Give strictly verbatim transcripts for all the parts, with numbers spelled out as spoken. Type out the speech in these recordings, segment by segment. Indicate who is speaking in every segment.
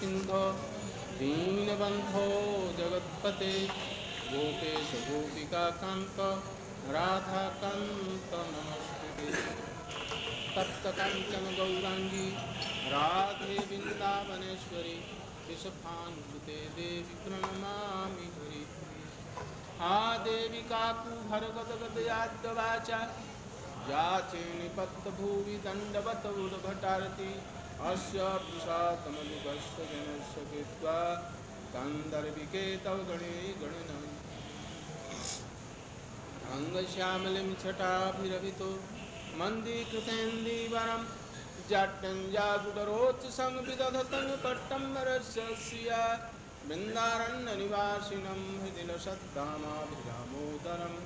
Speaker 1: सिंधो दीनबंधो जगत्पते गोपेश गोपिका कांत राधा कांत नमस्ते। तप्त कंचन गौरांगी राधे वृंदावनेश्वरी विषफानुसुते देवी प्रणमामि हरिप्रिये। हा देवी काकुभर गदगदयाद्वाचा याचे निपत्त भुवि दंडवत उद्भटारति अस्य विषातमधुकस्य जनस्य कृत्वा कंदर्पिके तव गणे गणनन्दिते। अंगश्यामलिं छटाभिरभितो मन्दीकृतेन्दीवरं जाड्यञ्जागुडरोच संविदधतं कट्टम्बरस्य श्रिया बृन्दारण्यनिवासिनं हृदि लसद्दामाभिरामोदरं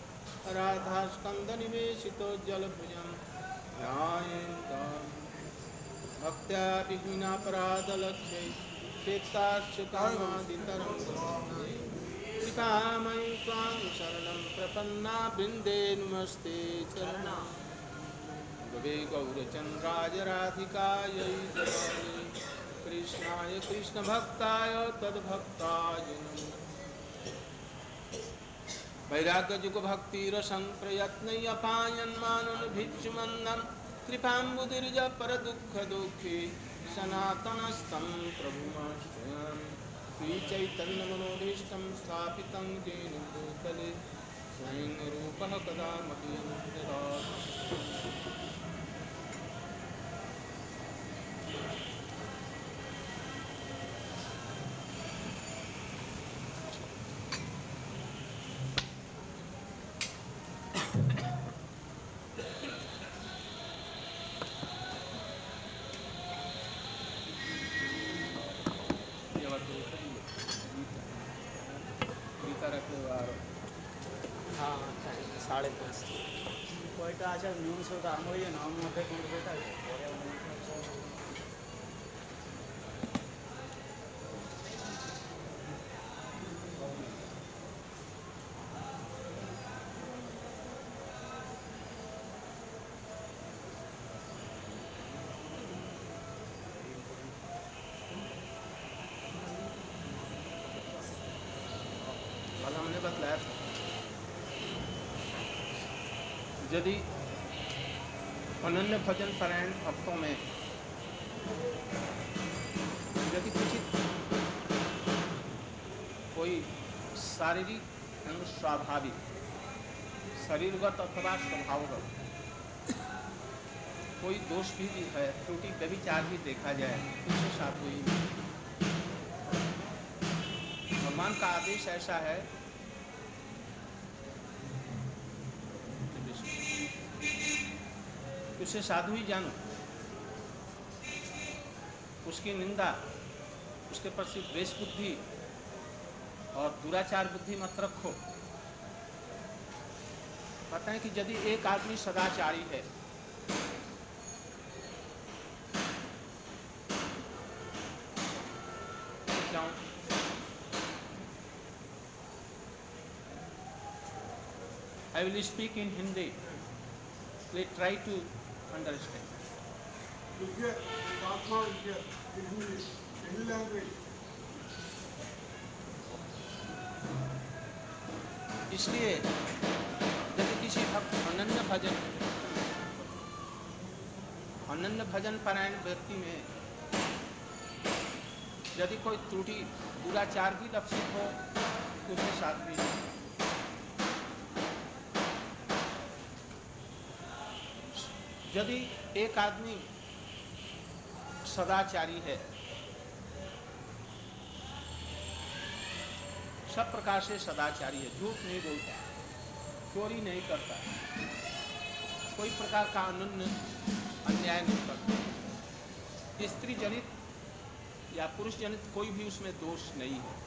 Speaker 1: राधास्कन्दनिवेशितोज्ज्वलभुजं ध्यायेन्तं भक्त्या विहीनापराधलक्ष्यै चेत्ताश्च कामादितरङ्गै कृपामयि त्वां शरणं प्रपन्ना वृन्दे नमस्ते चरणं। भवे गौरचन्द्राय राधिकायै तदालये कृष्णाय कृष्णभक्ताय तद्भक्ताय नमो। वैराग्ययुगभक्तिरसं प्रयत्नय्यपायन्मानं भिक्षुमन्दं कृपाम्बुदिर्ज परदुःखदुःखी सनातनस्तं प्रभुमाश्रयामि। श्रीचैतन्यमनोभीष्टं स्थापितं येन भूतले स्वयं रूपः कदा मह्यं ददाति। गीता रखने वालों
Speaker 2: हाँ साढ़े पाँच কয়টা আছে নিউজ ওটা আমার ইয়ে নাম মধ্যে কোনটা বেটা পরে
Speaker 1: कल हमने बतलाया था यदि अनन्य भजन परायण भक्तों में यदि कुछ कोई शारीरिक एवं स्वाभाविक शरीरगत अथवा स्वभावगत कोई दोष भी, भी है, त्रुटि व्यभिचार भी देखा जाए, उससे साथ हुई नहीं। भगवान का आदेश ऐसा है उसे साधु ही जानो, उसकी निंदा, उसके प्रति द्वेष बुद्धि और दुराचार बुद्धि मत रखो। कहते हैं कि यदि एक आदमी सदाचारी है क्यों? I will speak in Hindi. Please try to understand.
Speaker 3: You get, Atma you get, in Hindi, Hindi language.
Speaker 1: इसलिए यदि किसी भक्त अनन्य भजन अनन्य भजन परायण व्यक्ति में यदि कोई त्रुटि दुराचार भी लक्षित हो तो उसे साथ भी नहीं। यदि एक आदमी सदाचारी है, सब प्रकार से सदाचारी है, झूठ नहीं बोलता, चोरी नहीं करता, कोई प्रकार का अनन्य अन्याय नहीं करता, स्त्री जनित या पुरुष जनित कोई भी उसमें दोष नहीं है।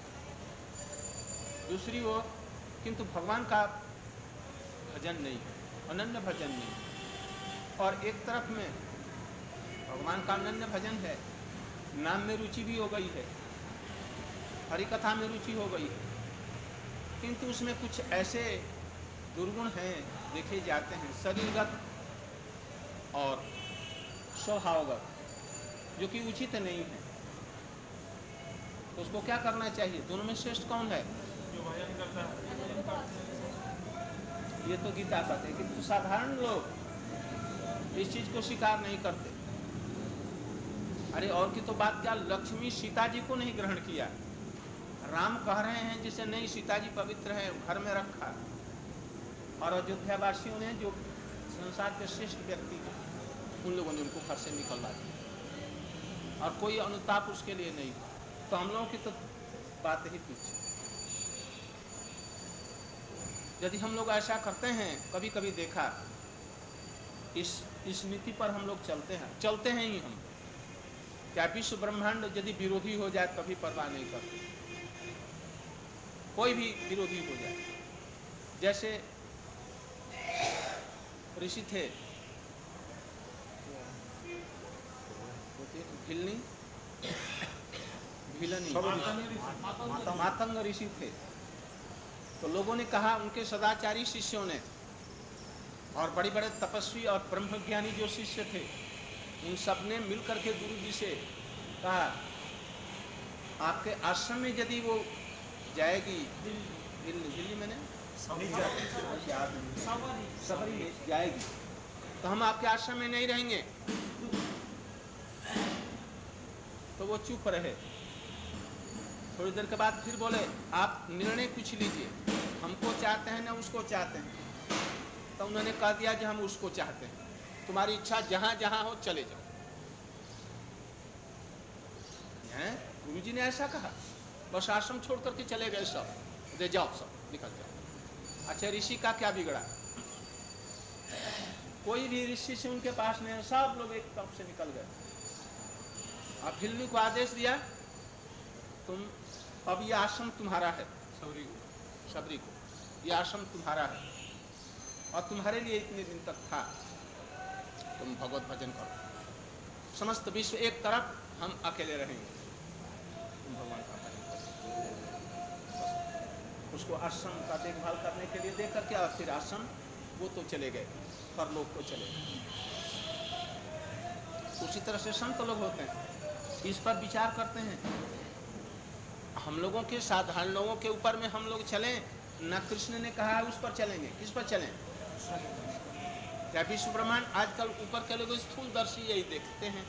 Speaker 1: दूसरी ओर किंतु भगवान का भजन नहीं है, अनन्य भजन नहीं है। और एक तरफ में भगवान का अनन्य भजन है, नाम में रुचि भी हो गई है, हरि कथा में रुचि हो गई है, किंतु उसमें कुछ ऐसे दुर्गुण हैं देखे जाते हैं शरीरगत और स्वभावगत जो कि उचित नहीं है। तो उसको क्या करना चाहिए? दोनों में श्रेष्ठ कौन है?
Speaker 3: जो भजन करता है।
Speaker 1: ये तो गीता कहते हैं, किंतु साधारण लोग इस चीज को स्वीकार नहीं करते। अरे और की तो बात क्या, लक्ष्मी सीता जी को नहीं ग्रहण किया, राम कह रहे हैं जिसे नहीं सीता जी पवित्र है, घर में रखा, और अयोध्या वासियों ने जो संसार के श्रेष्ठ व्यक्ति थे उन लोगों ने उनको घर से निकलवा दिया और कोई अनुताप उसके लिए नहीं। तो हम लोगों की तो बात ही पीछे। यदि हम लोग ऐसा करते हैं, कभी कभी देखा, इस इस नीति पर हम लोग चलते हैं चलते हैं ही हम, क्या विश्व ब्रह्मांड यदि विरोधी हो जाए तभी परवाह नहीं करते, कोई भी विरोधी हो जाए। जैसे ऋषि थे भिलनी भिलनी मातंग ऋषि थे। तो लोगों ने कहा, उनके सदाचारी शिष्यों ने और बड़े बड़े तपस्वी और ब्रह्मज्ञानी जो शिष्य थे उन सब ने मिलकर के गुरु जी से कहा, आपके आश्रम में यदि वो जाएगी, दिल्ली दिल्ली मैंने सबरी में जाएगी तो हम आपके आश्रम में नहीं रहेंगे। तो वो चुप रहे। थोड़ी देर के बाद फिर बोले, आप निर्णय कुछ लीजिए, हमको चाहते हैं ना उसको चाहते हैं। तो उन्होंने कह दिया कि हम उसको चाहते हैं, तुम्हारी इच्छा जहां जहां हो चले जाओ। गुरु जी ने ऐसा कहा, बस आश्रम छोड़ करके चले गए सब, दे जाओ सब निकल जाओ। अच्छा, ऋषि का क्या बिगड़ा? कोई भी ऋषि से उनके पास नहीं, सब लोग एक तरफ से निकल गए। अब भिलनी को आदेश दिया, तुम अब ये आश्रम तुम्हारा है, सबरी को सबरी को ये आश्रम तुम्हारा है और तुम्हारे लिए इतने दिन तक था, तुम भगवत भजन करो। समस्त विश्व एक तरफ, हम अकेले रहेंगे, तुम भगवान का भजन करो। उसको आश्रम का देखभाल करने के लिए देकर के और फिर आश्रम वो तो चले गए, परलोक को चले गए। उसी तरह से संत लोग होते हैं, इस पर विचार करते हैं। हम लोगों के साधारण लोगों के ऊपर में हम लोग चलें न, कृष्ण ने कहा है उस पर चलेंगे। किस पर चलें? क्या विश्व ब्रह्मांड आजकल ऊपर के लोग स्थूलदर्शी यही देखते हैं,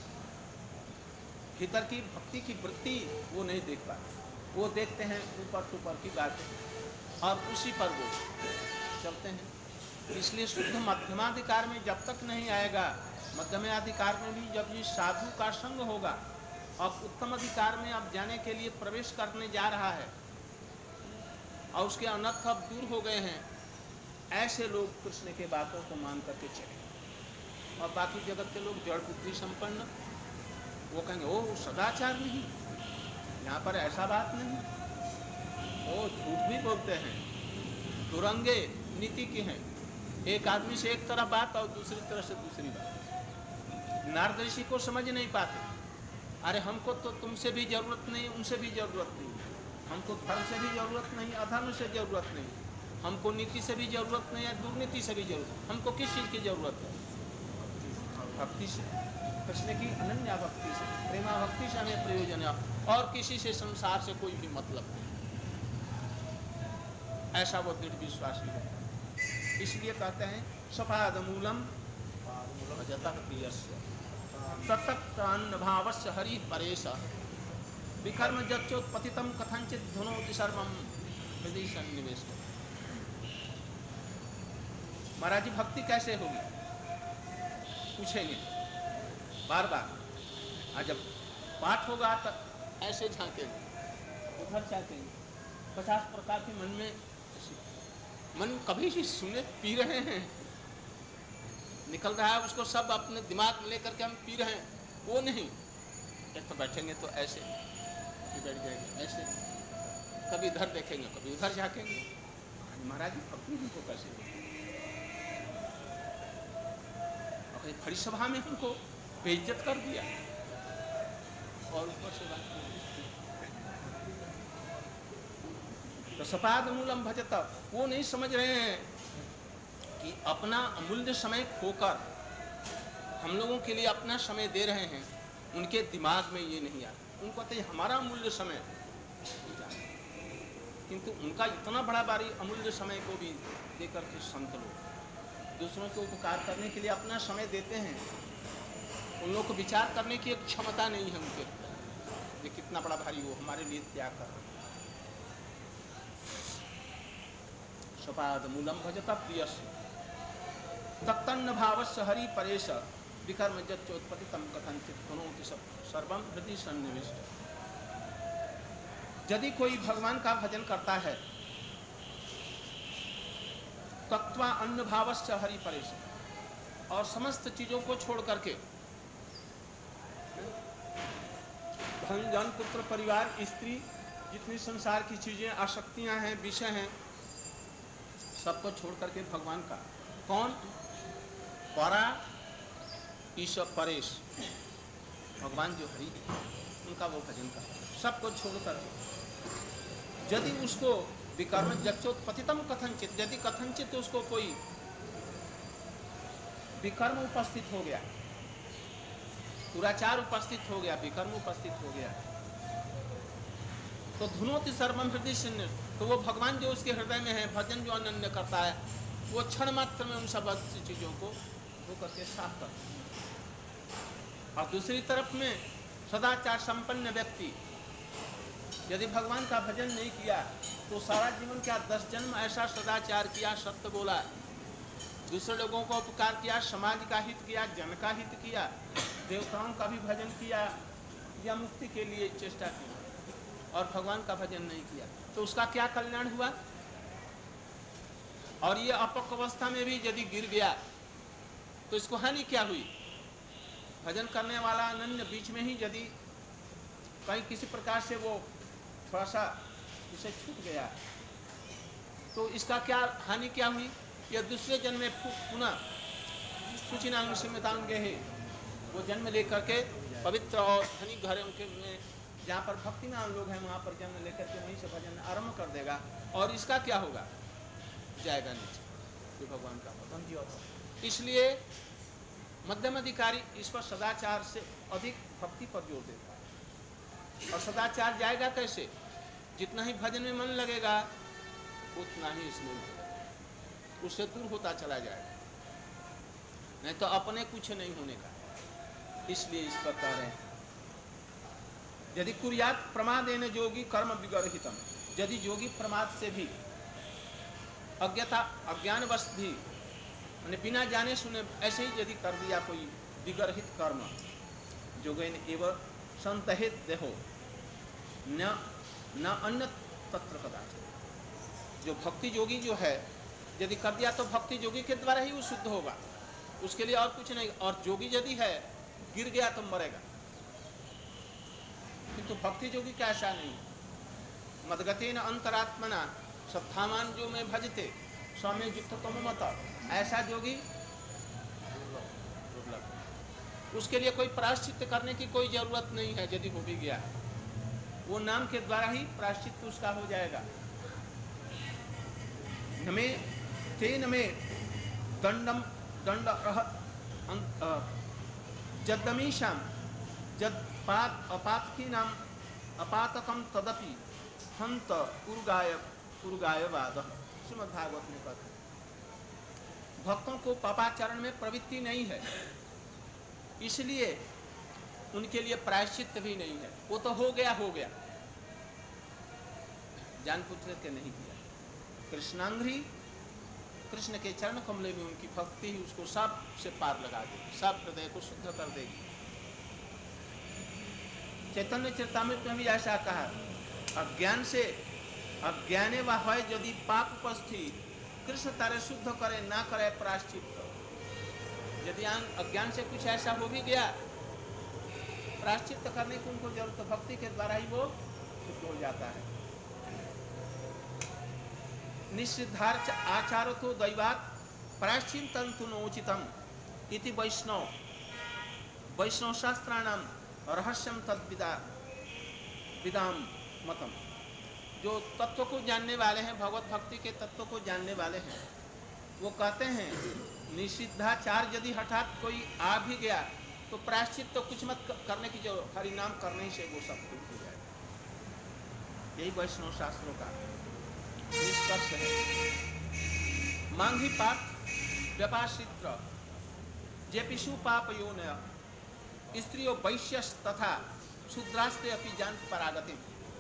Speaker 1: भीतर की भक्ति की वृत्ति वो नहीं देख पाते, वो देखते हैं ऊपर ऊपर की बातें और उसी पर वो चलते हैं। इसलिए शुद्ध मध्यमाधिकार में जब तक नहीं आएगा, मध्यमाधिकार में भी जब ये साधु का संग होगा, अब उत्तम अधिकार में अब जाने के लिए प्रवेश करने जा रहा है और उसके अनर्थ अब दूर हो गए हैं, ऐसे लोग कृष्ण के बातों को मान करके चले। और बाकी जगत के लोग जड़ बुद्धि संपन्न, वो कहेंगे ओ सदाचार नहीं, यहाँ पर ऐसा बात नहीं, वो झूठ भी बोलते हैं, दुरंगे नीति के हैं, एक आदमी से एक तरह बात और दूसरी तरह से दूसरी बात। नारद ऋषि को समझ नहीं पाते, अरे हमको तो तुमसे भी जरूरत नहीं, उनसे भी जरूरत नहीं, हमको धर्म से भी जरूरत नहीं, अधर्म से जरूरत नहीं, हमको नीति से भी जरूरत नहीं है, दुर्नीति से भी जरूरत, हमको किस चीज़ की जरूरत है? भक्ति से, कृष्ण की अनन्या भक्ति से, प्रेमा भक्ति से हमें प्रयोजन है, और किसी से संसार से कोई भी मतलब नहीं। ऐसा वो दृढ़ विश्वासी है। इसलिए कहते हैं सपाद मूलम भजतः प्रियस्य तत्तन्न भावस्य हरि परेश विकर्म जच्चोत्पतितम कथंचित धुनोति सर्वम हृदय सन्निवेश। महाराज जी भक्ति कैसे होगी पूछेंगे बार बार, और जब पाठ होगा तब ऐसे झांकेंगे, उधर झांकेंगे, पचास प्रकार के मन में, मन कभी भी सुने पी रहे हैं, निकल रहा है उसको सब अपने दिमाग में लेकर के हम पी रहे हैं, वो नहीं। एक तो बैठेंगे तो ऐसे बैठ जाएंगे, ऐसे कभी इधर देखेंगे कभी उधर झांकेंगे। महाराज जी भक्ति हमको कैसे होगी? अपनी खड़ी सभा में हमको बेइज्जत कर दिया और ऊपर से बात कर। तो सपाद मूलम भजत, वो नहीं समझ रहे हैं कि अपना अमूल्य समय खोकर हम लोगों के लिए अपना समय दे रहे हैं, उनके दिमाग में ये नहीं आता। उनको तो हमारा अमूल्य समय, किंतु उनका इतना बड़ा बारी अमूल्य समय को भी देकर के संत लोग दूसरों को उपकार करने के लिए अपना समय देते हैं। उन लोगों को विचार करने की एक क्षमता नहीं है उनके, ये कितना बड़ा भारी वो हमारे लिए त्याग कर रहे हैं। सपाद मूलम भजता प्रियस्य तत्तन्न भावस्य हरि परेश विकर्म जच्चोत्पत्ति तम कथंचित कनोति सर्वम हृदय सन्निविष्ट। यदि कोई भगवान का भजन करता है तत्वा अन्न भावस्य हरि परेश, और समस्त चीजों को छोड़ करके धन जन पुत्र परिवार स्त्री जितनी संसार की चीजें आसक्तियां हैं विषय हैं सबको छोड़ करके भगवान का, कौन? परा ईश्वर परेश, भगवान जो हरि उनका वो भजन कर, सबको छोड़कर यदि उसको विकर्म जच्चोत्पतितम कथनचित, यदि कथनचित उसको कोई विकर्म उपस्थित हो गया, दुराचार उपस्थित हो गया, विकर्म उपस्थित हो गया, तो धुनोति सर्वम हृदय शून्य, तो वो भगवान जो उसके हृदय में है, भजन जो अनन्य करता है, वो क्षण मात्र में उन सब चीजों को वो करके साफ करता है। और दूसरी तरफ में सदाचार संपन्न व्यक्ति यदि भगवान का भजन नहीं किया तो सारा जीवन क्या दस जन्म ऐसा सदाचार किया, सत्य बोला, दूसरे लोगों को उपकार किया, समाज का हित किया, जन का हित किया, देवताओं का भी भजन किया या मुक्ति के लिए चेष्टा की, और भगवान का भजन नहीं किया तो उसका क्या कल्याण हुआ? और ये अपक अवस्था में भी यदि गिर गया तो इसको हानि क्या हुई? भजन करने वाला अनन्य बीच में ही यदि कहीं किसी प्रकार से वो थोड़ा सा उसे छूट गया तो इसका क्या हानि क्या हुई? यह दूसरे जन्म में पुनः सुचिनांग सिमतांगे है, वो जन्म लेकर के पवित्र और धनी घर उनके में जहाँ पर भक्तिमान लोग हैं वहाँ पर जन्म लेकर के वहीं से भजन आरंभ कर देगा, और इसका क्या होगा? जाएगा नीचे, जो भगवान का बंदी होता। इसलिए मध्यम अधिकारी इस पर सदाचार से अधिक भक्ति पर जोर देता है। और सदाचार जाएगा कैसे? जितना ही भजन में मन लगेगा उतना ही इसमें उससे दूर होता चला जाएगा, नहीं तो अपने कुछ नहीं होने का। इसलिए इस पर कह रहे हैं यदि कुर्यात प्रमादेन योगी कर्म विगर्हितम, यदि योगी प्रमाद से भी अज्ञता अज्ञानवश भी मैंने बिना जाने सुने ऐसे ही यदि कर दिया कोई विगर्हित कर्म, योगेन एवं संतहित देहो न न अन्य तत्र कदाचित। जो भक्ति योगी जो है यदि कर दिया तो भक्ति योगी के द्वारा ही वो शुद्ध होगा, उसके लिए और कुछ नहीं। और योगी यदि है गिर गया तो मरेगा, किंतु भक्ति योगी का ऐसा नहीं। मदगतेन अंतरात्मना सत्थामान जो में भजते स्वामी युक्त तम मत, ऐसा योगी दुर्लभ। उसके लिए कोई प्रायश्चित करने की कोई जरूरत नहीं है। यदि हो भी गया वो नाम के द्वारा ही प्रायश्चित उसका हो जाएगा। नमें तेन में दंडम दंड जदमीशाम जद पात अपात की नाम अपातकम तदपि हंत उर्गाय उर्गायवाद। श्रीमद् भागवत में कहते हैं भक्तों को पापाचरण में प्रवृत्ति नहीं है, इसलिए उनके लिए प्रायश्चित भी नहीं है। वो तो हो गया हो गया, जान पूछ के नहीं किया। कृष्णांग्री कृष्ण के चरण कमले में उनकी भक्ति ही उसको सब से पार लगा देगी, सब हृदय को शुद्ध कर देगी। चैतन्य चरितामृत में भी ऐसा कहा, अज्ञान से अज्ञाने व है यदि पाप उपस्थित कृष्ण तारे शुद्ध करे ना करे प्रायश्चित। यदि अज्ञान से कुछ ऐसा हो भी गया प्रायश्चित करने की उनको जरूरत, भक्ति के द्वारा ही वो शुद्ध हो जाता है। निषिद्धार्च आचार तो दैवात प्रायश्चितम तु नोचितम इति वैष्णव वैष्णव शास्त्राणाम रहस्यम तद्विदा विदाम मतम। जो तत्व को जानने वाले हैं, भगवत भक्ति के तत्व को जानने वाले हैं, वो कहते हैं निषिद्धाचार यदि हठात कोई आ भी गया तो प्रायश्चित तो कुछ मत करने की जरूरत, हरि नाम करने से वो सब कुछ हो जाएगा। यही वैष्णव शास्त्रों का निष्कर्ष है। मांगी पाप व्यपाश्रित्र जेपिशु पाप योन स्त्रियों वैश्यस तथा शूद्रास्ते अपनी जान परागति।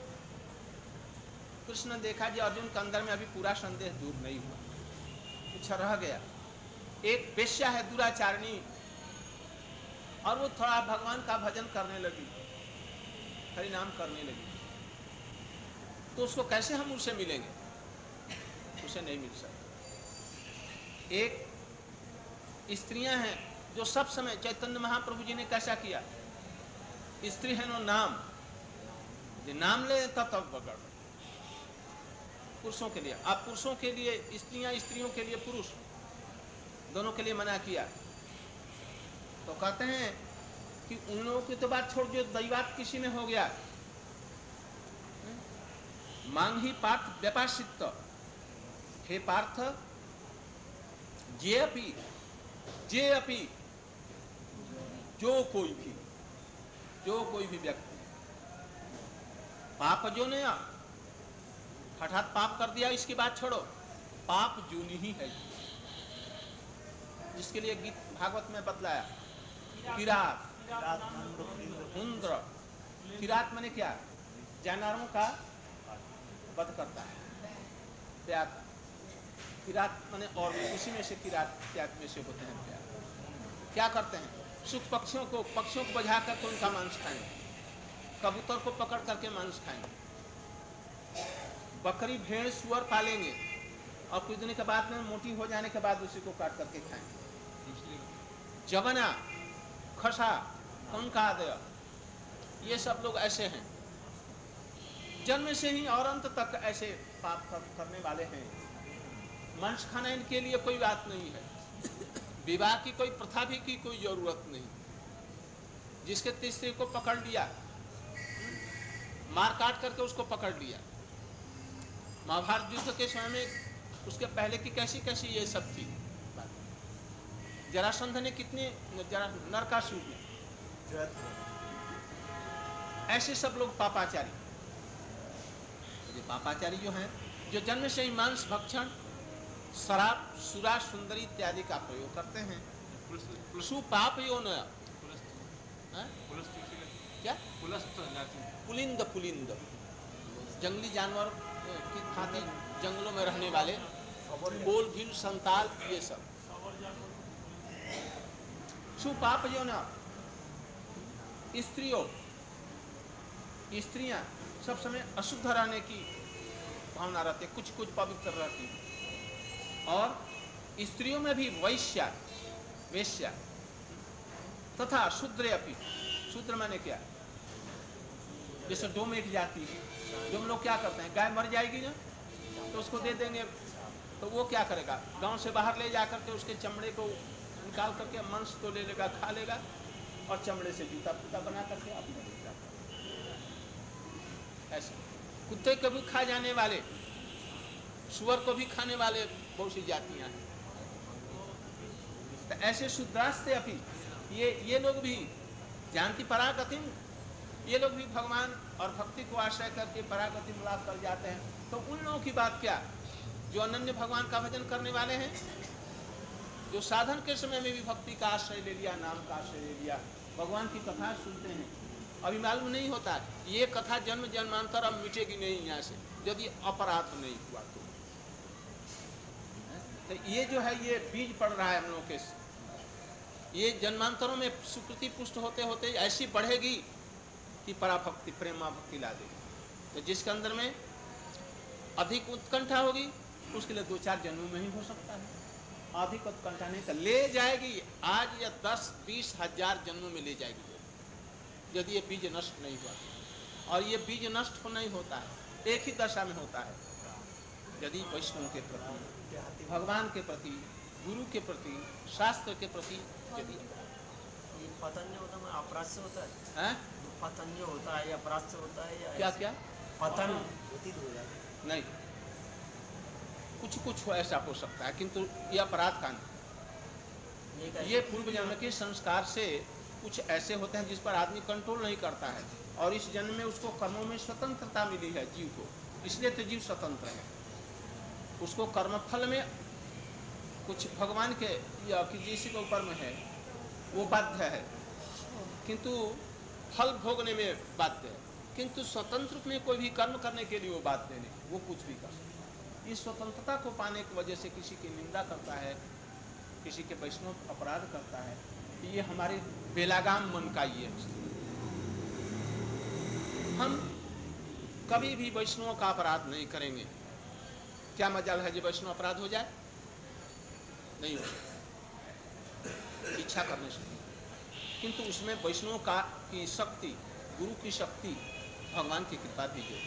Speaker 1: कृष्ण ने देखा जी अर्जुन के अंदर में अभी पूरा संदेह दूर नहीं हुआ, कुछ रह गया। एक वेश्या है दुराचारिणी, और वो थोड़ा भगवान का भजन करने लगी, हरि नाम करने लगी, तो उसको कैसे हम उससे मिलेंगे? उसे नहीं मिल सकता। एक स्त्रियां हैं जो सब समय, चैतन्य महाप्रभु जी ने कैसा किया, स्त्री है नो नाम, जो नाम ले तब तब बगड़। पुरुषों के लिए, आप पुरुषों के लिए स्त्रियां, स्त्रियों के लिए पुरुष, दोनों के लिए मना किया। तो कहते हैं कि उन लोगों की तो बात छोड़, जो दैवात किसी में हो गया। मांग ही पार्थ व्यपाश्रित, हे पार्थ जे अपी, जे अपी, जो कोई भी, जो कोई भी व्यक्ति पाप जो ने हठात पाप कर दिया, इसकी बात छोड़ो, पाप जूनी ही है, जिसके लिए गीत भागवत में बतलाया, किरात, हुंद्र। किरात माने क्या? जानवरों का वध करता है, त्याग। किरात माने और उसी में से किरात त्याग में से होते हैं त्याग। क्या करते हैं? सुख पक्षियों को पक्षियों को बजा करके उनका मांस खाएंगे, कबूतर को पकड़ करके मांस खाएंगे, बकरी भेड़ सुअर पालेंगे, और कुछ दिन के बाद में मोटी हो जाने के बाद उसी को काट करके खाएंगे। जवना, खसा, कंकादय, ये सब लोग ऐसे हैं, जन्म से ही और अंत तक ऐसे पाप कर, करने वाले हैं। मांस खाना इनके लिए कोई बात नहीं है, विवाह की कोई प्रथा भी की कोई जरूरत नहीं। जिसके तीसरे को पकड़ लिया, मार काट करके उसको पकड़ लिया। महाभारत युद्ध के समय में उसके पहले की कैसी कैसी ये सब थी। जरासंध ने कितने, नरकासुर ने, ऐसे सब लोग पापाचारी। ये पापाचारी जो हैं, जो जन्म से ही मांस भक्षण, शराब, सुरा, सुंदरी इत्यादि का प्रयोग करते हैं, सुपाप यो न क्या पुलिंद, पुलिंद जंगली जानवर की भांति जंगलों में रहने वाले, कोल, भील, संताल, ये सब सुपाप जो न। स्त्रियों, स्त्रियां सब समय अशुद्ध रहने की भावना रहती है, कुछ कुछ पवित्र रहती है। और स्त्रियों में भी वैश्या, वेश्या तथा शूद्र अपी। शूद्र माने क्या? जैसे डोम एक जाति है, जो हम लोग क्या करते हैं, गाय मर जाएगी ना तो उसको दे देंगे, तो वो क्या करेगा, गांव से बाहर ले जाकर के उसके चमड़े को निकाल करके मांस तो ले लेगा, खा लेगा, और चमड़े से जूता फूता बना करके अपने ले जाता। ऐसे कुत्ते को भी खा जाने वाले, सुअर को भी खाने वाले बहुत सी जातियां हैं। तो ऐसे शूद्रास्ते अपनी ये ये लोग भी जानती परागतिम, ये लोग भी भगवान और भक्ति को आश्रय करके परागति लाभ कर जाते हैं। तो उन लोगों की बात क्या, जो अनन्य भगवान का भजन करने वाले हैं, जो साधन के समय में भी भक्ति का आश्रय ले लिया, नाम का आश्रय ले लिया, भगवान की कथा सुनते हैं। अभी मालूम नहीं होता ये कथा जन्म जन्मांतर अब मिटेगी नहीं यहाँ से, यदि अपराध नहीं हुआ तो। तो ये जो है ये बीज पड़ रहा है हम लोग के, ये जन्मांतरों में सुकृति पुष्ट होते होते ऐसी बढ़ेगी कि पराभक्ति प्रेमा भक्ति ला देगी। तो जिसके अंदर में अधिक उत्कंठा होगी उसके लिए दो चार जन्मों में ही हो सकता है, अधिक उत्कंठा नहीं तो ले जाएगी आज या दस बीस हजार जन्मों में ले जाएगी, यदि ये बीज नष्ट नहीं हुआ। और ये बीज नष्ट हो नहीं होता है, एक ही दशा में होता है, यदि वैष्णव के प्रति, भगवान के प्रति, गुरु के प्रति, शास्त्र के प्रति यदि
Speaker 2: पतन जो होता है अपराध से होता है,
Speaker 1: हैं?
Speaker 2: पतन जो होता है अपराध से होता है या
Speaker 1: क्या क्या
Speaker 2: पतन होती तो हो जाती है।
Speaker 1: नहीं, कुछ कुछ हो ऐसा हो सकता है, किंतु ये अपराध का नहीं। ये पूर्व जन्म के संस्कार से कुछ ऐसे होते हैं जिस पर आदमी कंट्रोल नहीं करता है, और इस जन्म में उसको कर्मों में स्वतंत्रता मिली है जीव को, इसलिए तो जीव स्वतंत्र है। उसको कर्मफल में कुछ भगवान के या किसी के ऊपर में है वो बाध्य है, किंतु फल भोगने में बाध्य है, किंतु स्वतंत्र रूप में कोई भी कर्म करने के लिए वो बाध्य नहीं, वो कुछ भी कर सकता है। इस स्वतंत्रता को पाने की वजह से किसी की निंदा करता है, किसी के वैष्णव अपराध करता है, ये हमारे बेलागाम मन का ये है। हम कभी भी वैष्णव का अपराध नहीं करेंगे। क्या मजाल है जो वैष्णव अपराध हो जाए? नहीं हो, इच्छा करने से, किंतु उसमें वैष्णव का की शक्ति, गुरु की शक्ति, भगवान की कृपा भी जो।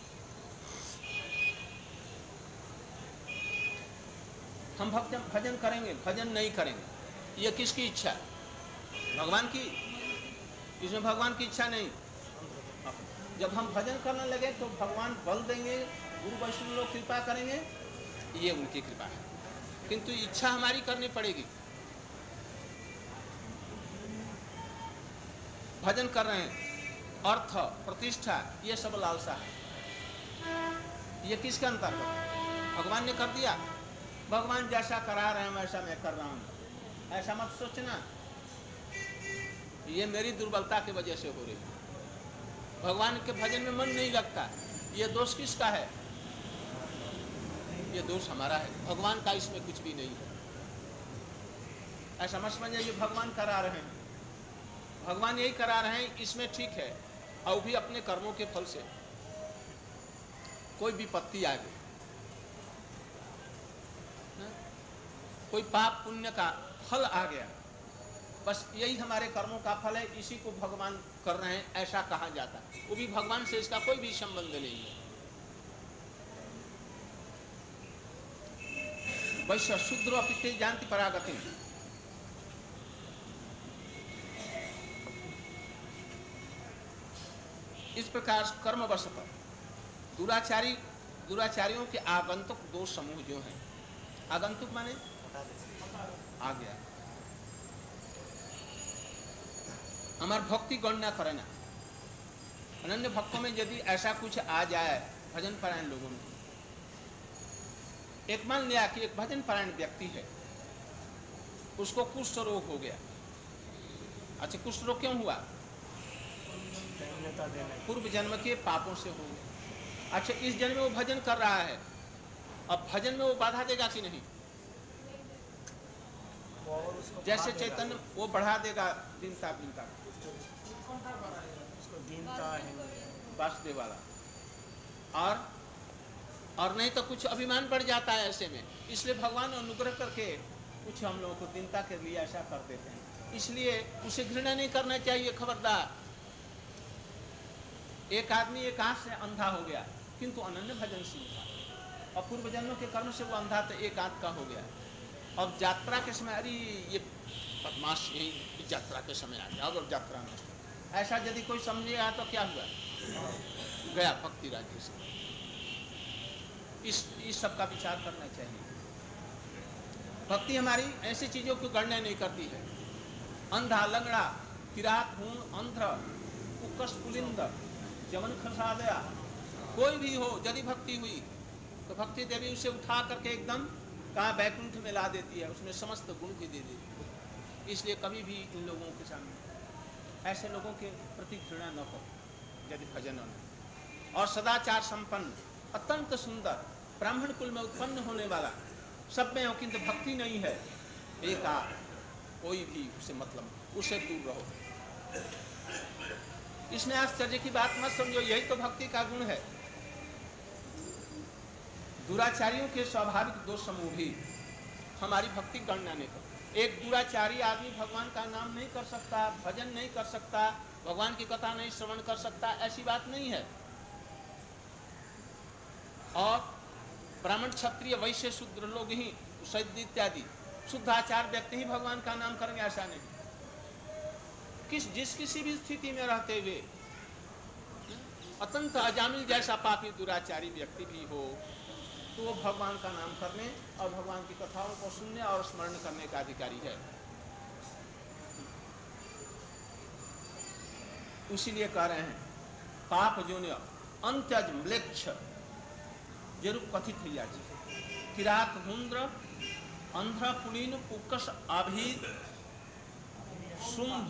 Speaker 1: हम भक्ति भजन करेंगे, भजन नहीं करेंगे, ये किसकी इच्छा है? भगवान की। इसमें भगवान की इच्छा नहीं। जब हम भजन करने लगे तो भगवान बल देंगे, गुरु वैष्णव लोग कृपा करेंगे, ये उनकी कृपा है, किंतु इच्छा हमारी करनी पड़ेगी। भजन कर रहे हैं, अर्थ प्रतिष्ठा ये सब लालसा है, ये किसके अंतर्गत? भगवान ने कर दिया, भगवान जैसा करा रहे हैं वैसा मैं कर रहा हूं, ऐसा मत सोचना, ये मेरी दुर्बलता की वजह से हो रही है। भगवान के भजन में मन नहीं लगता, ये दोष किसका है? ये दोष हमारा है, भगवान का इसमें कुछ भी नहीं है। ऐसा मत समझिए ये भगवान करा रहे हैं, भगवान यही करा रहे हैं, इसमें ठीक है, और भी अपने कर्मों के फल से कोई विपत्ति आ गई, कोई पाप पुण्य का फल आ गया, बस यही हमारे कर्मों का फल है, इसी को भगवान कर रहे हैं, ऐसा कहा जाता है। वो भी भगवान से इसका कोई भी संबंध नहीं है। वैश्य शूद्र अपिते जानती परागति। इस प्रकार कर्मवश पर दुराचारी दुराचारियों के आगंतुक दो समूह जो हैं, आगंतुक माने आ गया, हमार भक्ति गणना करना। अनन्य भक्तों में यदि ऐसा कुछ आ जाए, भजन परायण लोगों में, एक मान लिया कि एक भजन परायण व्यक्ति है, उसको कुष्ठ रोग हो गया। अच्छा, कुष्ठ रोग क्यों हुआ? पूर्व जन्म के पापों से हो गया। अच्छा, इस जन्म में वो भजन कर रहा है, अब भजन में वो बाधा देगा कि नहीं? जैसे चैतन्य वो बढ़ा देगा दीनता दीनता
Speaker 2: दीनता है
Speaker 1: वासुदेव वाला, और और नहीं तो कुछ अभिमान बढ़ जाता है ऐसे में, इसलिए भगवान अनुग्रह करके कुछ हम लोगों को दीनता के लिए ऐसा कर देते हैं, इसलिए उसे घृणा नहीं करना चाहिए। खबरदार, एक आदमी एक आंख से अंधा हो गया, किंतु अनन्य भजनशील था, और पूर्व जन्मों के कर्म से वो अंधा तो एक आंख का हो गया। अब यात्रा के समय, अरे ये बदमाश यही यात्रा के समय आ गया और यात्रा में ऐसा यदि कोई समझेगा तो क्या हुआ? गया भक्ति राज्य से। इस इस सब का विचार करना चाहिए। भक्ति हमारी ऐसी चीजों की गणना नहीं करती है। अंधा, लंगड़ा, किरात, हूण, अंध्र, कुकस, पुलिंद, जमन खसादया, कोई भी हो, यदि भक्ति हुई तो भक्ति देवी उसे उठा करके एकदम कहाँ बैकुंठ में ला देती है, उसमें समस्त गुण भी दे देती है। इसलिए कभी भी इन लोगों के सामने ऐसे लोगों के प्रति घृणा न हो यदि भजन हो। और सदाचार संपन्न, अत्यंत सुंदर, ब्राह्मण कुल में उत्पन्न होने वाला, सब में हो, किंतु भक्ति नहीं है, एक आ कोई भी उसे मतलब, उसे दूर रहो। इसमें आश्चर्य की बात मत समझो, यही तो भक्ति का गुण है। दुराचारियों के स्वाभाविक दो समूह भी हमारी भक्ति गणना नहीं कर। एक दुराचारी आदमी भगवान का नाम नहीं कर सकता, भजन नहीं कर सकता, भगवान की कथा नहीं श्रवण कर सकता, ऐसी बात नहीं है। और ब्राह्मण, क्षत्रिय, वैश्य, शूद्र लोग ही, सैद्य इत्यादि शुद्धाचार व्यक्ति ही भगवान का नाम करेंगे, ऐसा नहीं। किस जिस किसी भी स्थिति में रहते हुए अत्यंत अजामिल जैसा पापी दुराचारी व्यक्ति भी हो तो वो भगवान का नाम करने और भगवान की कथाओं को सुनने और स्मरण करने का अधिकारी है। इसीलिए कह रहे हैं पाप जो ने अंत्यज म्लेच्छ जरूर कथित ही जाती किरात हुंद्र अंध्र पुलीन पुकस आभीद शुंभ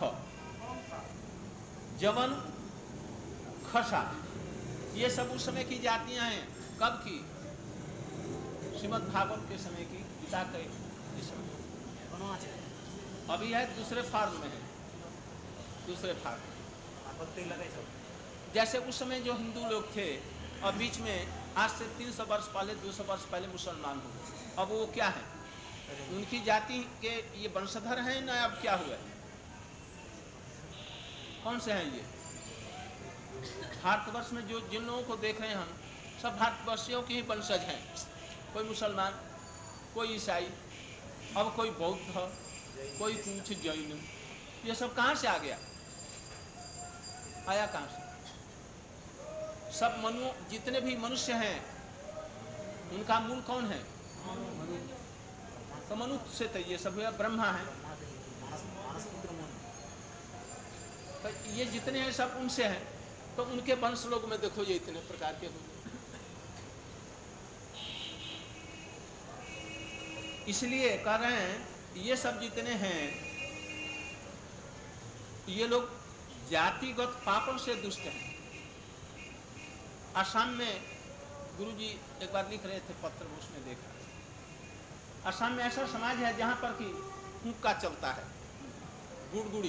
Speaker 1: जवन खसा, ये सब उस समय की जातियां हैं। कब की? श्रीमद् भागवत के समय की, गीता के समय। अभी है दूसरे फार्म में है, दूसरे फार्म। जैसे उस समय जो हिंदू लोग थे और बीच में आज से तीन सौ वर्ष पहले दो सौ वर्ष पहले मुसलमान हुए, अब वो क्या है? उनकी जाति के ये वंशधर हैं ना? अब क्या हुआ? कौन से हैं ये? भारतवर्ष में जो जिन लोगों को देख रहे हैं हम, सब भारतवर्षियों के ही वंशज हैं। कोई मुसलमान, कोई ईसाई, अब कोई बौद्ध, कोई कुछ जैन। ये सब कहाँ से आ गया? आया कहाँ से? सब मनु, जितने भी मनुष्य हैं उनका मूल कौन है? तो मनु से तो ये सब ब्रह्मा है। तो ये जितने हैं सब उनसे हैं। तो उनके वंश लोग में देखो ये इतने प्रकार के होंगे। इसलिए कह रहे हैं ये सब जितने हैं ये लोग जातिगत पापों से दुष्ट हैं। असम में गुरुजी एक बार लिख रहे थे पत्र, उसमें देखा असम में ऐसा समाज है जहाँ पर कि हुक्का चलता है, गुड़गुड़ी,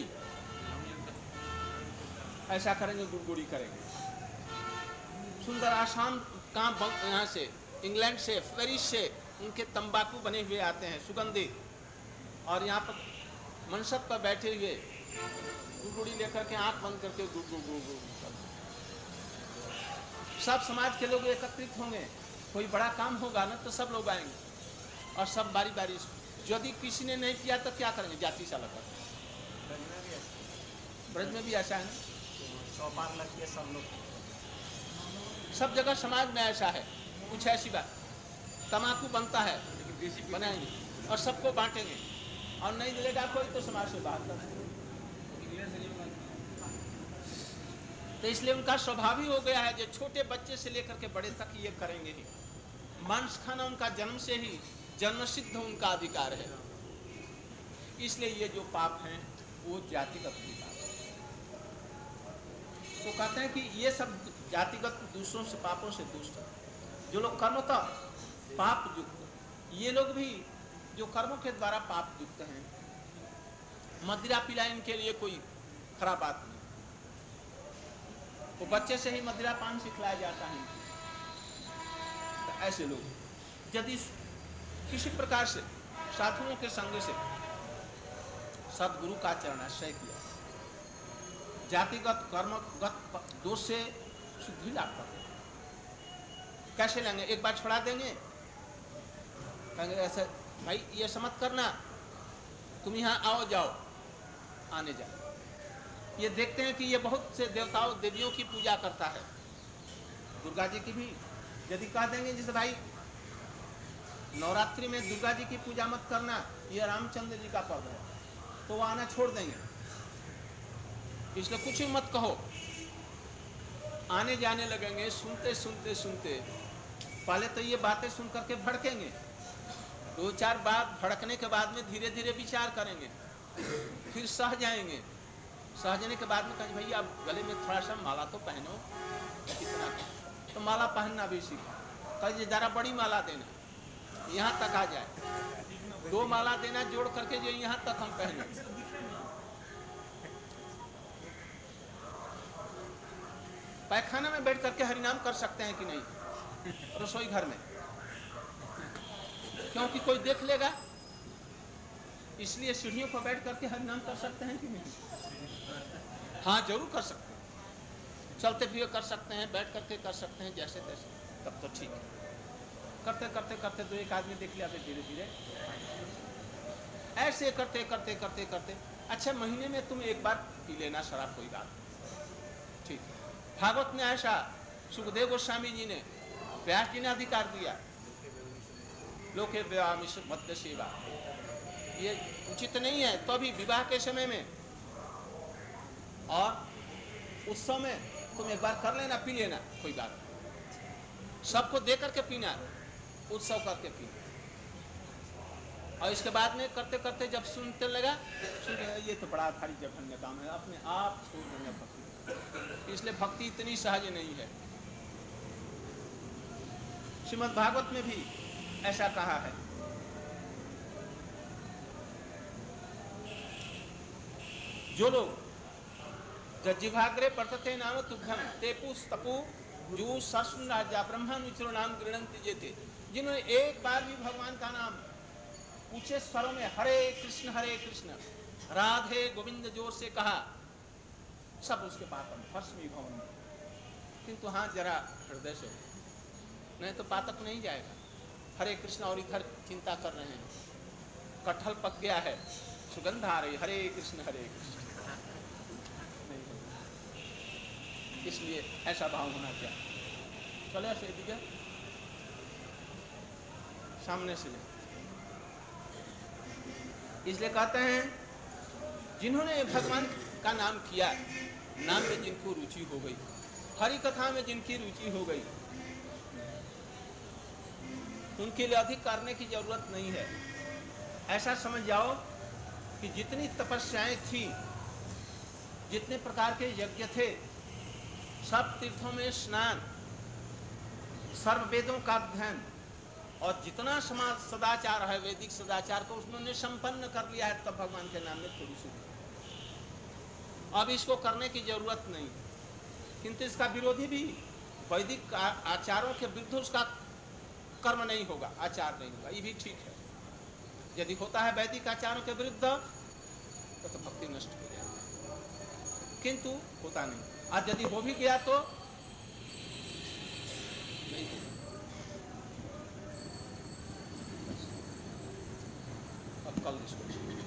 Speaker 1: ऐसा करेंगे, गुड़गुड़ी करेंगे। सुंदर आसाम का यहाँ से, इंग्लैंड से, पेरिस से उनके तंबाकू बने हुए आते हैं सुगंधित, और यहाँ पर मनसब पर बैठे हुए गुड़गुड़ी लेकर के आंख बंद करके गुड़ गुड़ गुड़ गुड़ सब समाज के लोग एकत्रित होंगे। कोई बड़ा काम होगा ना तो सब लोग आएंगे और सब बारी बारी से। यदि किसी ने नहीं किया तो क्या करेंगे? जाति साला कर। ब्रज में भी ऐसा है ना,
Speaker 2: चौपार लगती है सब लोग,
Speaker 1: सब जगह समाज में ऐसा है। कुछ ऐसी बात, तम्बाकू बनता है, बनाएंगे और सबको बांटेंगे, और नहीं मिलेगा कोई तो समाज से बाहर कर। तो इसलिए उनका स्वभाव ही हो गया है जो छोटे बच्चे से लेकर के बड़े तक ये करेंगे ही। मांस खाना उनका जन्म से ही जन्म सिद्ध उनका अधिकार है। इसलिए ये जो पाप हैं वो जातिगत पाप है। तो कहते हैं कि ये सब जातिगत दूसरों से, पापों से दुष्ट है। जो लोग कर्मतः पाप युक्त, ये लोग भी जो कर्मों के द्वारा पाप युक्त हैं, मदिरा पिला इनके लिए कोई खराब बात नहीं। वो बच्चे से ही मदिरा पान सिखलाया जाता है। तो ऐसे लोग यदि किसी प्रकार से साधुओं के संग से सदगुरु का चरणाश्रय किया, जातिगत कर्मगत दोष से शुद्धि लाभ करते। कैसे लेंगे? एक बार छोड़ा देंगे, कहेंगे ऐसे भाई ये समझ करना, तुम यहाँ आओ जाओ, आने जाओ। ये देखते हैं कि ये बहुत से देवताओं देवियों की पूजा करता है, दुर्गा जी की भी। यदि कह देंगे जैसे भाई नवरात्रि में दुर्गा जी की पूजा मत करना, ये रामचंद्र जी का पर्व है, तो वो आना छोड़ देंगे। इसलिए कुछ भी मत कहो, आने जाने लगेंगे। सुनते सुनते सुनते पहले तो ये बातें सुन करके भड़केंगे, दो चार बात भड़कने के बाद में धीरे धीरे विचार करेंगे, फिर सह जाएंगे। सहजने के बाद में कहें भैया आप गले में थोड़ा सा माला तो पहनो, कितना तो माला पहनना भी सीखो। कहे जरा बड़ी माला देना, यहाँ तक आ जाए। दो माला देना जोड़ करके जो यहाँ तक हम पहने। पैखाना में बैठ करके हरिनाम कर सकते हैं कि नहीं? रसोई घर में, क्योंकि कोई देख लेगा, इसलिए सीढ़ियों पर बैठ करके हरिनाम कर सकते हैं कि नहीं? हाँ जरूर कर सकते हैं। चलते हुए कर सकते हैं, बैठ करके कर सकते हैं, जैसे तैसे, तब तो ठीक है। करते करते करते तो एक आदमी देख लिया, फिर धीरे धीरे ऐसे करते करते करते करते अच्छा महीने में तुम एक बार पी लेना शराब, कोई बात ठीक है। भागवत में ऐसा सुखदेव गोस्वामी जी ने, व्यास जी ने अधिकार दिया, लोके व्यामिष मध्य सेवा, ये उचित नहीं है। तो अभी विवाह के समय में और उत्सव में तुम एक बार कर लेना, पी लेना, कोई बात नहीं। सबको दे करके पीना, उत्सव करके पीना। और इसके बाद में करते करते जब सुनते लगा, सुनते ये तो बड़ा भारी जघन्य काम है, अपने आप छोड़ देंगे भक्ति। इसलिए भक्ति इतनी सहज नहीं है। श्रीमद् भागवत में भी ऐसा कहा है, जो लोग जिह्वाग्रे पठते नाम तुभ्यम तेपु तपु जू सस्न राजा ब्रह्मानुचरो नाम गृणंति जेते, जिन्होंने एक बार भी भगवान का नाम ऊंचे स्वरों में हरे कृष्ण हरे कृष्ण राधे गोविंद जोर से कहा, सब उसके पातक फर्स्मी भवन में। किंतु हाँ जरा हृदय से, नहीं तो पातक नहीं जाएगा। हरे कृष्ण और इधर चिंता कर रहे हैं, कटहल पक गया है, सुगंध आ रही, हरे कृष्ण हरे कृष्ण नहीं होगा। इसलिए ऐसा भाव होना चाहिए। चले ऐसे दिया सामने से ले। इसलिए कहते हैं जिन्होंने भगवान का नाम किया, नाम में जिनको रुचि हो गई, हरि कथा में जिनकी रुचि हो गई, उनके लिए अधिक करने की जरूरत नहीं है। ऐसा समझ जाओ कि जितनी तपस्याएं थी, जितने प्रकार के यज्ञ थे, सब तीर्थों में स्नान, सर्व वेदों का अध्ययन और जितना समाज सदाचार है, वैदिक सदाचार को उन्होंने संपन्न कर लिया है। तब भगवान के नाम में थोड़ी सी अब इसको करने की जरूरत नहीं। किंतु इसका विरोधी भी वैदिक आचारों के विरुद्ध उसका कर्म नहीं होगा, आचार नहीं होगा, ये भी ठीक है। यदि होता है वैदिक आचारों के विरुद्ध तो, तो भक्ति नष्ट हो जाएगी, किंतु होता नहीं। और यदि हो भी गया तो नहीं होगा। अब कल इसको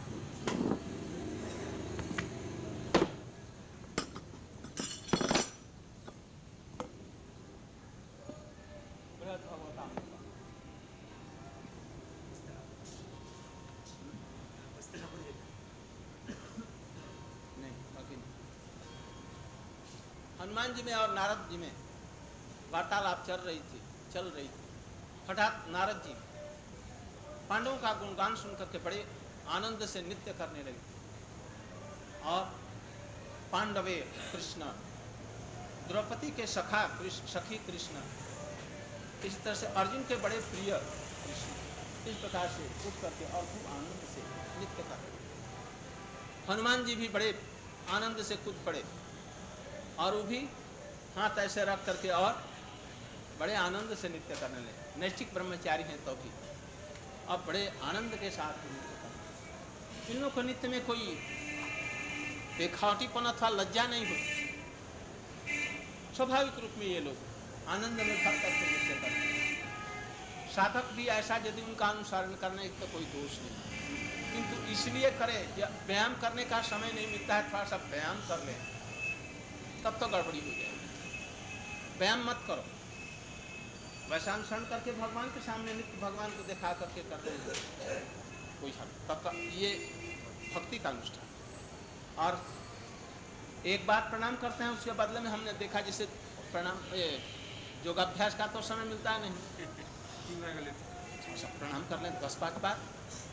Speaker 1: हनुमान जी में और नारद जी में वार्तालाप चल रही थी चल रही थी हठात नारद जी पांडवों का गुणगान सुनकर के बड़े आनंद से नृत्य करने लगे। और पांडवे कृष्ण, द्रौपदी के सखा कृष्ण, सखी कृष्ण, इस तरह से अर्जुन के बड़े प्रिय कृष्ण, इस प्रकार से उठ करके और खूब आनंद से नृत्य कर रहे। हनुमान जी भी बड़े आनंद से कूद पड़े और वो भी हाथ ऐसे रख करके और बड़े आनंद से नृत्य करने लगे। नैष्ठिक ब्रह्मचारी हैं तो भी अब बड़े आनंद के साथ नृत्य करते। इन लोगों को नृत्य में कोई दिखावटीपन अथवा लज्जा नहीं होती। स्वाभाविक रूप में ये लोग आनंद में भर करके नृत्य करते हैं। साधक भी ऐसा यदि उनका अनुसरण करने का तो कोई दोष नहीं, किंतु इसलिए करे व्यायाम करने का समय नहीं मिलता है, थोड़ा सा व्यायाम कर ले तब तो गड़बड़ी हो जाएगी। व्यायाम मत करो, वैसा अनुसरण करके भगवान के सामने नित्य भगवान को दिखा करके करते हैं कोई हद तब ये भक्ति का अनुष्ठान। और एक बार प्रणाम करते हैं, उसके बदले में हमने देखा जैसे प्रणाम योगाभ्यास का तो समय मिलता है नहीं, सब प्रणाम कर लें दस बार बाद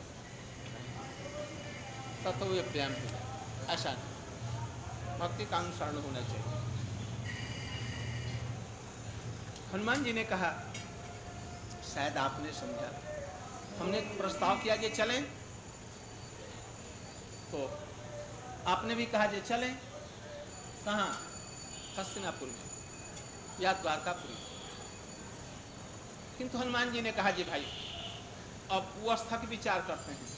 Speaker 1: तब तो ये व्यायाम हो जाए। ऐसा नहीं, भक्ति का अनुसरण होना चाहिए। हनुमान जी ने कहा, शायद आपने समझा, हमने प्रस्ताव किया कि चलें, तो आपने भी कहा कि चलें। कहाँ? हस्तिनापुर में या द्वारकापुरी। किंतु हनुमान जी ने कहा जी भाई अब वो स्थगित विचार करते हैं।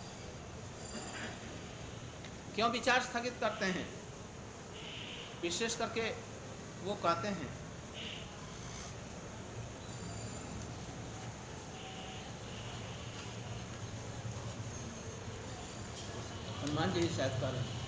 Speaker 1: क्यों विचार स्थगित करते हैं? विशेष करके वो कहते हैं हनुमान जी शायद कर रहे हैं,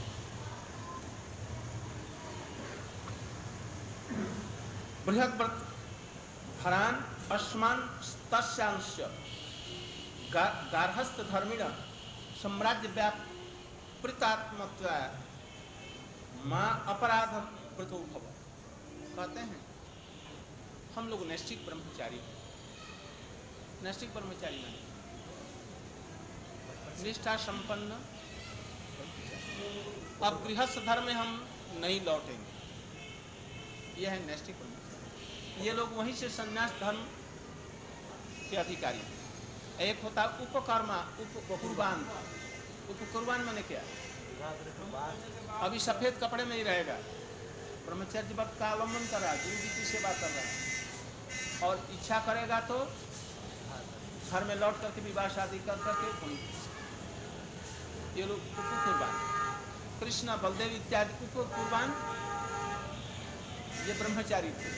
Speaker 1: बृहद भरान अस्मान तस्यांश गार्हस्थ धर्मिण साम्राज्य व्यापृतात्मत्व माँ अपराध व्रतो भव। कहते हैं हम लोग नैष्ठिक ब्रह्मचारी हैं। नैष्ठिक ब्रह्मचारी माने निष्ठा संपन्न। अब गृहस्थ धर्म में हम नहीं लौटेंगे, यह है नैष्ठिक ब्रह्मचारी। ये लोग वहीं से संन्यास धर्म के अधिकारी हैं। एक होता उपकर्मा, उपकुर्बान। उपकुर्बान माने क्या? अभी सफेद कपड़े में ही रहेगा, ब्रह्मचर्य व्रत का अवलंबन कर रहा है, गुरु जी की सेवा कर रहा है, और इच्छा करेगा तो घर में लौट करके विवाह शादी कर करके ये लोग उपकुर्बान। कृष्ण बलदेव इत्यादि उपकुर्बान ये ब्रह्मचारी थे।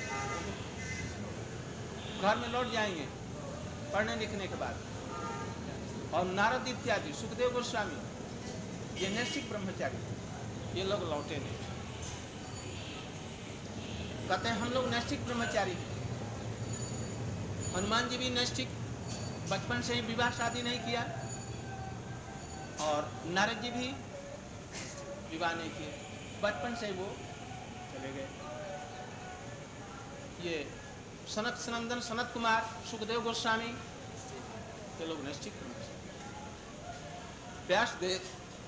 Speaker 1: घर में लौट जाएंगे पढ़ने लिखने के बाद। और नारद इत्यादि सुखदेव गोस्वामी ये नैष्ठिक ब्रह्मचारी, ये लोग लौटे नहीं। कहते हैं हम लोग नैष्ठिक ब्रह्मचारी हैं। हनुमान जी भी नैष्ठिक, बचपन से ही विवाह शादी नहीं किया, और नारद जी भी विवाह नहीं किए, बचपन से ही वो चले गए। ये सनत सनंदन सनत कुमार सुखदेव गोस्वामी ये लोग नैष्ठिक ब्रह्मचारी। व्यासदेव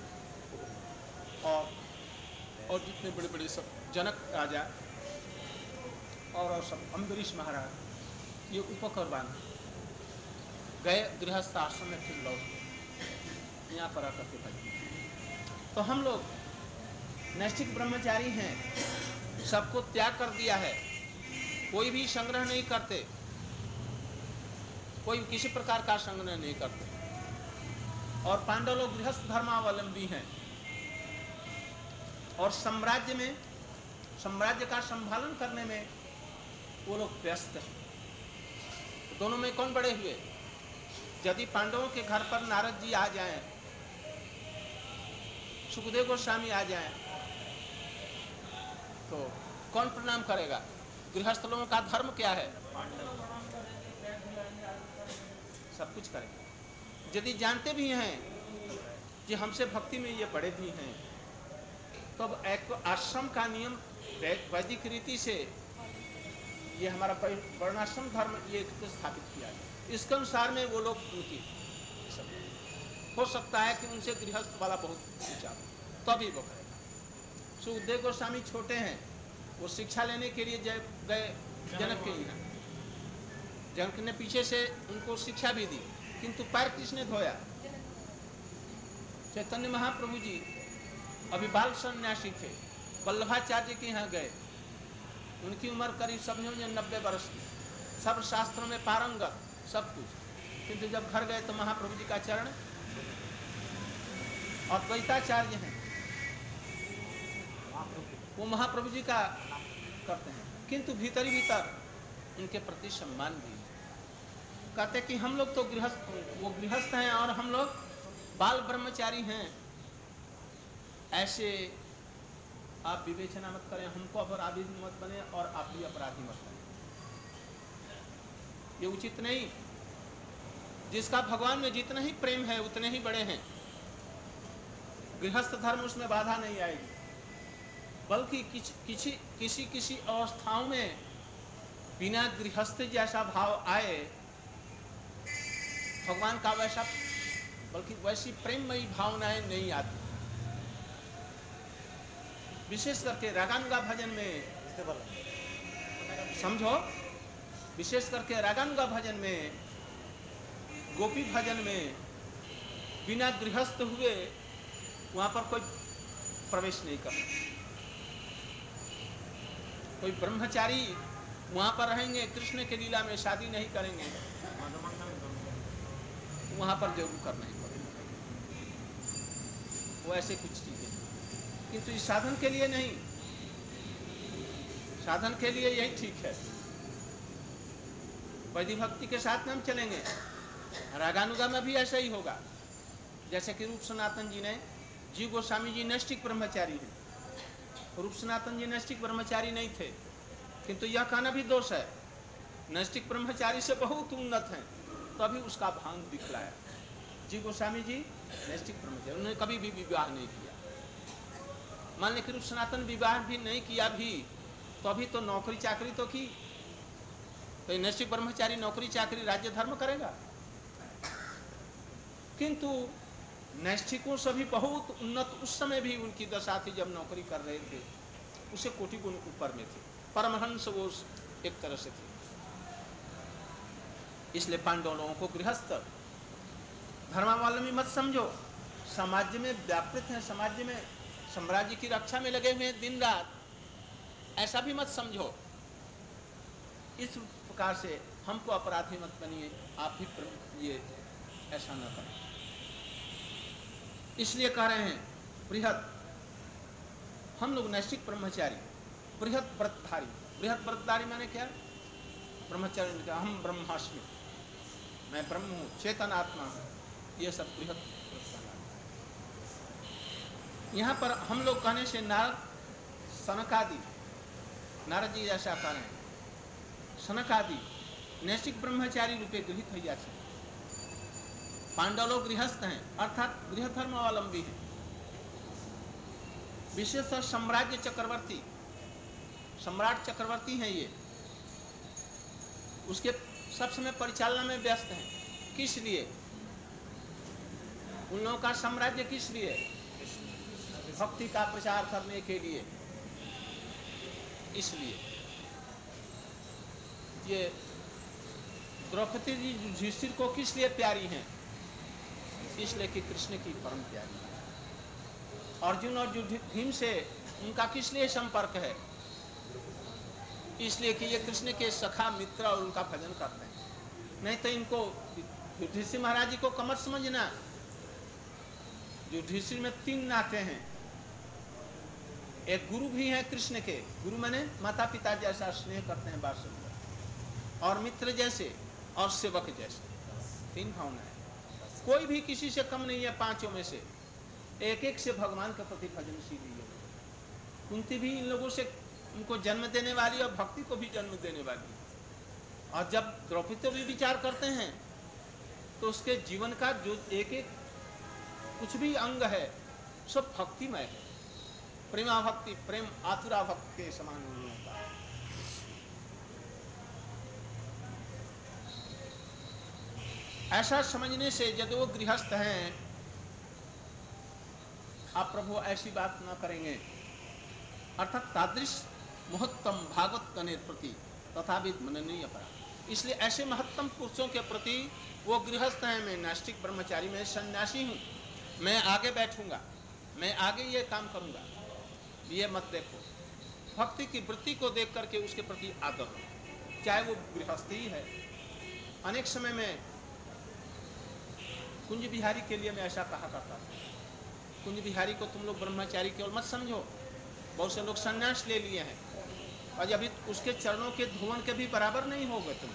Speaker 1: और और जितने बड़े बड़े सब जनक राजा और, और सब अम्बरीश महाराज ये उपकुर्बान गए गृहस्थ आश्रम में, फिर लौट यहाँ पर आकर के भाई। तो हम लोग नैष्ठिक ब्रह्मचारी हैं, सबको त्याग कर दिया है, कोई भी संग्रह नहीं करते, कोई किसी प्रकार का संग्रह नहीं करते। और पांडव लोग गृहस्थ धर्मावलंबी हैं, और साम्राज्य में साम्राज्य का संभालन करने में वो लोग व्यस्त हैं। दोनों में कौन बड़े हुए? यदि पांडवों के घर पर नारद जी आ जाएं, सुखदेव गोस्वामी आ जाएं, तो कौन प्रणाम करेगा? गृहस्थ लोगों का धर्म क्या है? सब कुछ करेगा। यदि जानते भी हैं कि हमसे भक्ति में ये बड़े भी हैं, तो अब एक आश्रम का नियम वैदिक रीति से ये हमारा वर्णाश्रम धर्म ये स्थापित किया है, इसके अनुसार में वो लोग उनकी सब हो सकता है कि उनसे गृहस्थ वाला बहुत ऊंचा तभी वो करेगा। सुखदेव गोस्वामी छोटे हैं, वो शिक्षा लेने के लिए गए जनक के यहाँ। जनक ने पीछे से उनको शिक्षा भी दी, किंतु पैर किसने धोया? चैतन्य महाप्रभु जी अभी बाल सन्यासी थे, वल्लभाचार्य के यहाँ गए, उनकी उम्र करीब समझो नब्बे वर्ष की, सब शास्त्रों में पारंगत सब कुछ, किंतु जब घर गए तो महाप्रभु जी का चरण, और द्वैताचार्य हैं वो महाप्रभु जी का करते हैं, किंतु भीतर ही भीतर उनके प्रति सम्मान भी। कहते कि हम लोग तो गृहस्थ, वो गृहस्थ हैं और हम लोग बाल ब्रह्मचारी हैं, ऐसे आप विवेचना मत करें, हमको अपराधी मत बने और आप भी अपराधी मत बने, ये उचित नहीं। जिसका भगवान में जितना ही प्रेम है उतने ही बड़े हैं, गृहस्थ धर्म उसमें बाधा नहीं आएगी, बल्कि किसी किसी किसी अवस्थाओं में बिना गृहस्थ जैसा भाव आए, भगवान का वैसा बल्कि वैसी प्रेममयी भावनाएं नहीं आती। विशेष करके रागानुगा भजन में समझो, विशेष करके रागानुगा भजन में, गोपी भजन में बिना गृहस्थ हुए वहां पर कोई प्रवेश नहीं कर, कोई ब्रह्मचारी वहां पर रहेंगे, कृष्ण के लीला में शादी नहीं करेंगे, वहां पर जरूर करना ही पड़ेगा। वो ऐसे कुछ चीजें, किंतु इस साधन के लिए नहीं, साधन के लिए यही ठीक है। वैदिक भक्ति के साथ में हम चलेंगे, रागानुगा में भी ऐसा ही होगा। जैसे कि रूप सनातन जी ने, जीव गोस्वामी जी नैष्ठिक ब्रह्मचारी हैं, रूप सनातन जी नैष्ठिक ब्रह्मचारी नहीं थे, किंतु यह कहना भी दोष है, नैष्ठिक ब्रह्मचारी से बहुत उन्नत हैं, तभी उसका भांग दिखलाया। जीव गोस्वामी जी नैष्ठिक ब्रह्मचारी, उन्होंने कभी भी विवाह नहीं किया। मान लीजिए सनातन विवाह भी नहीं किया भी तो अभी तो नौकरी चाकरी तो की, तो नैष्ठिक ब्रह्मचारी नौकरी चाकरी राज्य धर्म करेगा। किंतु नैष्ठिकों से भी बहुत उन्नत उस समय भी उनकी दशा थी जब नौकरी कर रहे थे, उसे कोटि गुण ऊपर में थे, परमहंस वो एक तरह से थे। इसलिए पांडव लोगों को गृहस्थ धर्मावलंबी मत समझो, समाज में व्यापृत हैं, समाज में साम्राज्य की रक्षा में लगे हुए हैं दिन रात, ऐसा भी मत समझो। इस प्रकार से हमको अपराधी मत बनिए, आप ही ये ऐसा न करें। इसलिए कह रहे हैं बृहत, हम लोग नैष्ठिक ब्रह्मचारी बृहत व्रतधारी। बृहत व्रतधारी माने क्या? ब्रह्मचारी, हम ब्रह्मास्मि, मैं ब्रह्म हूँ, चेतन आत्मा हूँ, ये सब बृहत व्रतधारी। यहाँ पर हम लोग कहने से नारद सनकादि, नारद जी ऐसा कह रहे हैं, सनकादि नैष्ठिक ब्रह्मचारी रूपे गृहित हो जाते हैं। पांडव लोग गृहस्थ हैं, अर्थात गृह धर्मावलंबी हैं। विशेष साम्राज्य चक्रवर्ती, सम्राट चक्रवर्ती हैं ये, उसके सब समय परिचालना में व्यस्त हैं। किस लिए? उन लोगों का साम्राज्य किस लिए? भक्ति का प्रचार करने के लिए। इसलिए ये द्रौपदी जी युधिष्ठिर को किस लिए प्यारी हैं? इसलिए कि कृष्ण की परम प्यारी है। अर्जुन और भीम से उनका किस लिए संपर्क है? इसलिए कि ये कृष्ण के सखा मित्र और उनका भजन करते हैं। नहीं तो इनको युधिष्ठिर महाराज जी को कमर समझना। युधिष्ठिर में तीन नाते हैं, एक गुरु भी हैं कृष्ण के, गुरु माने माता पिता जैसा स्नेह करते हैं वात्सल्य, और मित्र जैसे, और सेवक जैसे, तीन भावना है। कोई भी किसी से कम नहीं है पांचों में से, एक एक से भगवान के प्रति भजनशील है। कुंती भी इन लोगों से, उनको जन्म देने वाली और भक्ति को भी जन्म देने वाली। और जब द्रौपदी भी विचार करते हैं तो उसके जीवन का जो एक एक कुछ भी अंग है सब भक्तिमय है, प्रेमा भक्ति, प्रेम आतुरा भक्ति के समान होता है। ऐसा समझने से यदि वो गृहस्थ हैं, आप प्रभु ऐसी बात न करेंगे, अर्थात तादृश महत्तम भागवत कनेर प्रति तथाविद मननीय अपराध। इसलिए ऐसे महत्तम पुरुषों के प्रति वो गृहस्थ हैं। मैं नैष्ठिक ब्रह्मचारी, मैं सन्यासी हूँ, मैं आगे बैठूंगा, मैं आगे ये काम करूंगा, ये मत देखो। भक्ति की वृत्ति को देख करके उसके प्रति आदर हो, चाहे वो गृहस्थी ही है। अनेक समय में कुंज बिहारी के लिए मैं ऐसा कहा करता था, कुंज बिहारी को तुम लोग ब्रह्मचारी केवल मत समझो, बहुत से लोग संन्यास ले लिए हैं और अभी उसके चरणों के धुवन के भी बराबर नहीं हो गए तुम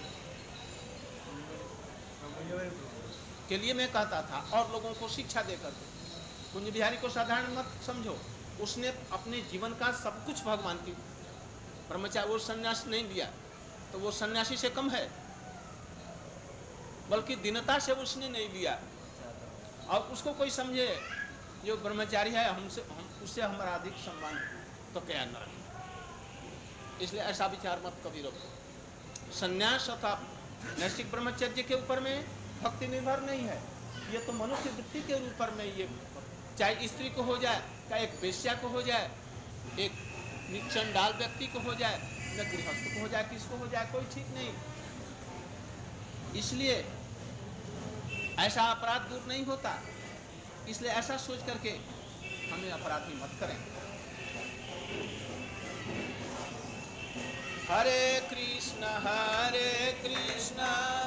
Speaker 1: के लिए मैं कहता था, और लोगों को शिक्षा देकर के। कुंज बिहारी को साधारण मत समझो, उसने अपने जीवन का सब कुछ भगवान की, ब्रह्मचारी, वो संन्यास नहीं लिया तो वो सन्यासी से कम है, बल्कि दीनता से उसने नहीं लिया। और उसको कोई समझे जो ब्रह्मचारी है हमसे, हम उससे हमारा अधिक सम्मान तो क्या न। इसलिए ऐसा विचार मत कभी रखो। संन्यास अथवा नैष्ठिक ब्रह्मचर्य के ऊपर में भक्ति निर्भर नहीं है, ये तो मनुष्य वृत्ति के ऊपर में, ये चाहे स्त्री को हो जाए, चाहे एक वेश्या को हो जाए, एक चंडाल व्यक्ति को हो जाए, न गृहस्थ को हो जाए, किसको हो जाए, कोई ठीक नहीं। इसलिए ऐसा अपराध दूर नहीं होता। इसलिए ऐसा सोच करके हमें अपराधी मत करें। हरे कृष्ण हरे कृष्ण